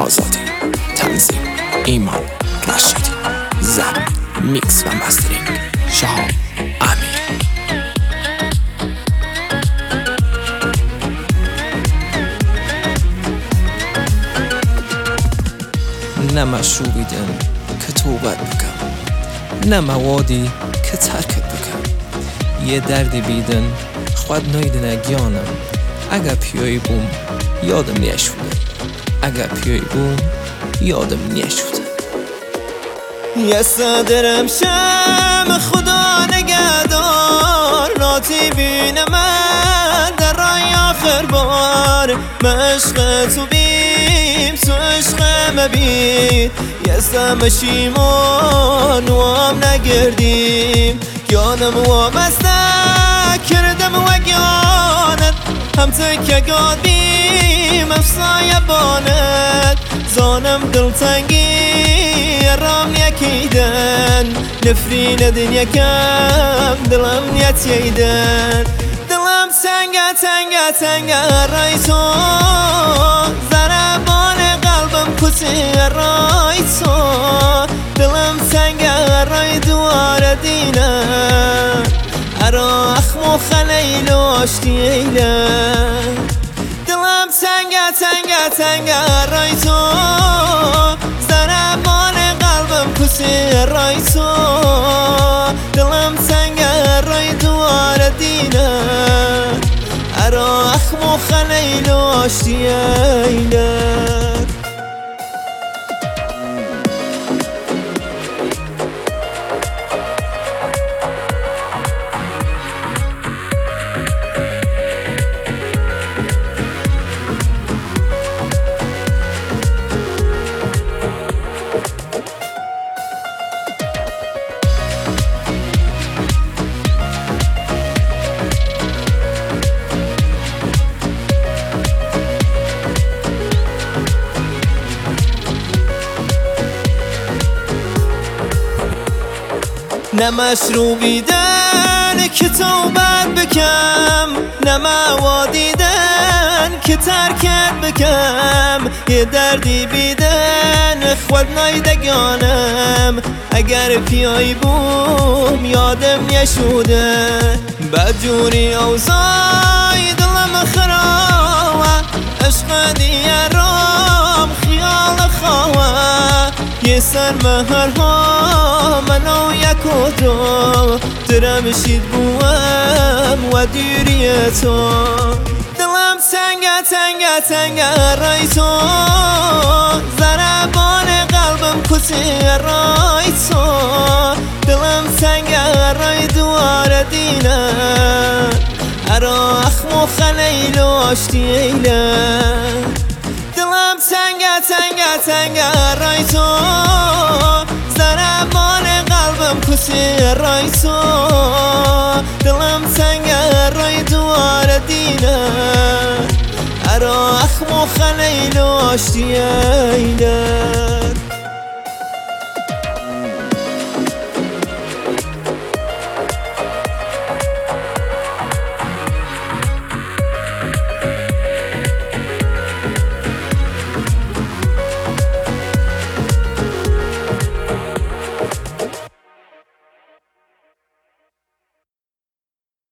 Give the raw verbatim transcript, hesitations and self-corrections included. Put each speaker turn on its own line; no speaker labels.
آزادی. تنظیم ایمان رشیدی. ضبط، میکس و مسترینگ شهاب امیر. نه مشروبیدن که توبت بکن، نه موادی که ترکت بکن. یه دردی بیدن خود نایدن اگیانم. اگه پیایی بوم یادم نیشوده، اگه پیایی بوم یادم نیشوده.
یه صدرم شم خدا نگهدار، ناتی بینم در رای آخر بار. من عشق تو بیم تو عشق مبین، یه سم شیمان و هم نگردیم. یادم و مسته کردم و گیانت، هم تکه گادیم افسایه بانت. زانم دلتنگی رام یکیدن، نفرین دنیا کم دلم یتیدن. دلم تنگه تنگه تنگه رای تو، ضربان قلبم کسی رای تو. دلم تنگه رای دوار دینه، ارا اخم و خلیل و آشتی ایله. دلم تنگه تنگه تنگه رای تو، ضربان قلبم کسی رای تو. دلم تنگه رای دوار دینه، ارا اخم و خلیل و آشتی ایله. نه مشروبیدن که توبت بکم، نه موادیدن که ترکت بکم. یه دردی بیدن خود نایدگانم، اگر پیایی بوم یادم نشوده. بدجوری اوزای دلم خراوه، عشق دیرام خیال خواهه. یه سر مهرها منو یک و تو، درمشید بوم و دیری تو. دلم تنگه تنگه تنگه رای تو، ضربان قلبم کسی رای تو. دلم تنگه رای دوار دینه، ارا اخم و خلیل و آشتی ایله. دلم تنگه تنگه تنگه رای تو، ضربان قلبم کسی رای تو. دلم تنگه رای دوار دینه، ارا اخم و خلیل و آشتی ایله.